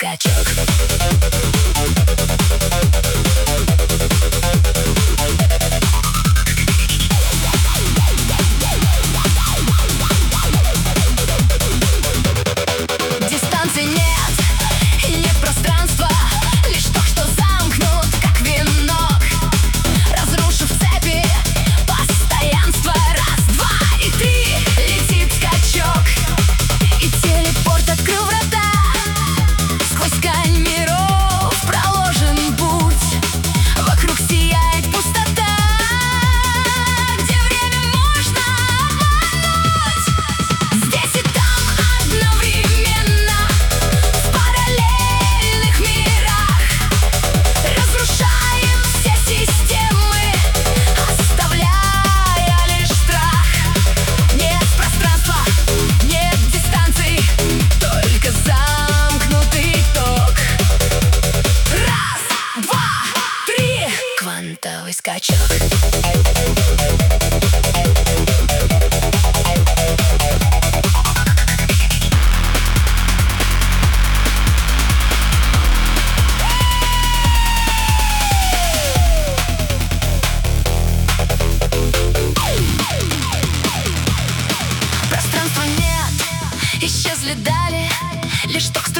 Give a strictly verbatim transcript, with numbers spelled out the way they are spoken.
скачок. Дистанции нет, и нет пространства, лишь то, что замкнут, как венок, разрушив цепи постоянства. Раз, два и три, летит скачок, и телепорт открыл врата. Сквозь ткань миров проложен путь, вокруг сияет пустота, где время можно обмануть. Здесь и там одновременно, в параллельных мирах, разрушаем все системы, оставляя лишь страх. Нет пространства, нет дистанций, только замкнутый ток. Раз, два, три, квантовый скачок. Пространства нет, исчезли дали, лишь ток